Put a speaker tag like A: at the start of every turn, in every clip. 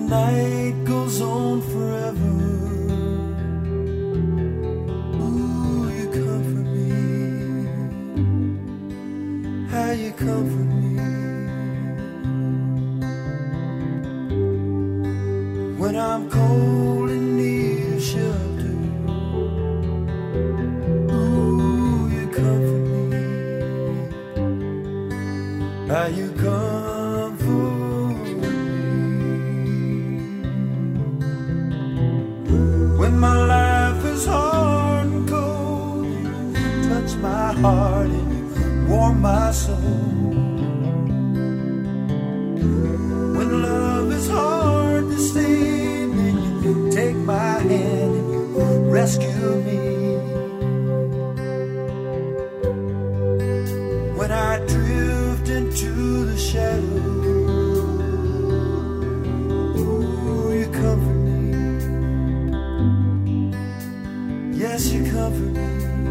A: night goes on forever, ooh, you comfort me. How you comfort me. When I'm cold and need shelter, ooh, you comfort me. How you comfort me. When my life is hard and cold, you touch my heart and you warm my soul. When love is hard to stay, take my hand and you rescue me. When I drift into the shadows, ooh, you comfort me. Yes, you comfort me.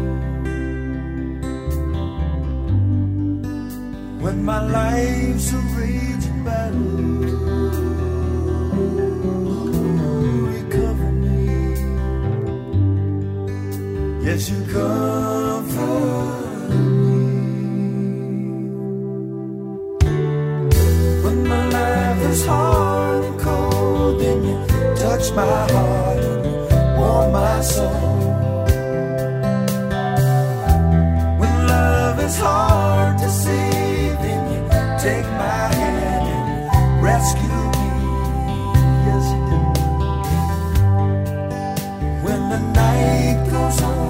A: When my life's a raging battle, yes, you comfort me. When my life is hard and cold, then you touch my heart and you warm my soul. When love is hard to save, then you take my hand and rescue me. Yes, you do. When the night goes on